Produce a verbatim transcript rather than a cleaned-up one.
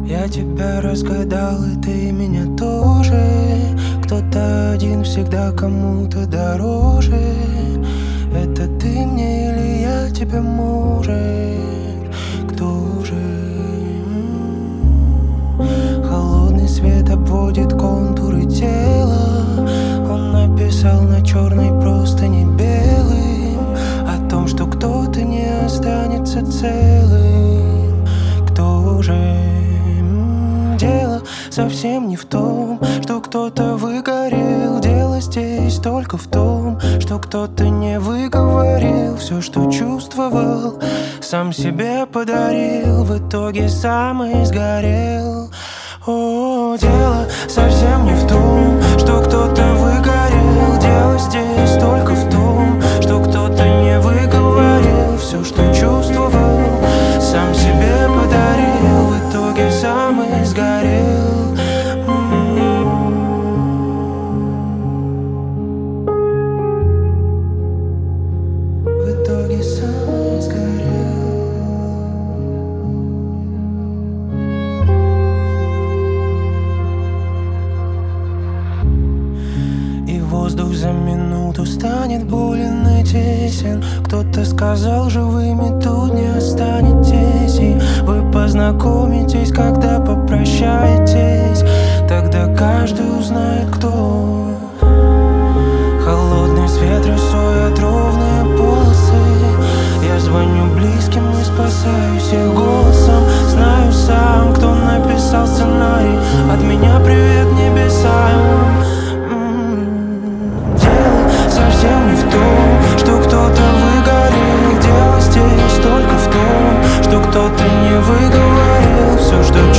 Я тебя разгадал, и ты меня тоже. Кто-то один всегда кому-то дороже. Это ты мне или я тебе мужик? Кто же? Холодный свет обводит контуры тела. Он написал на черной простыни белым о том, что кто-то не останется целым. Кто же? Дело совсем не в том, что кто-то выгорел. Дело здесь только в том, что кто-то не выговорил все, что чувствовал, сам себе подарил, в итоге сам и сгорел. О, дело совсем не в том, что кто-то выгорел. Дело здесь только в том, что кто-то не выговорил все, что чувствовал, сам себе подарил, в итоге сам и сгорел. В итоге сам и сгорел. И воздух за минуту станет болен и тесен. Кто-то сказал, живыми тут не останетесь. И вы познакомитесь, когда попрощаетесь. Тогда каждый узнает, кто. Холодный свет рисует ровные полосы. Я звоню близким и спасаюсь их голосом. Знаю сам, кто написал сценарий. От меня привет небесам. Совсем не в том, что кто-то выгорел. Дело здесь только в том, что кто-то не выговорил все, что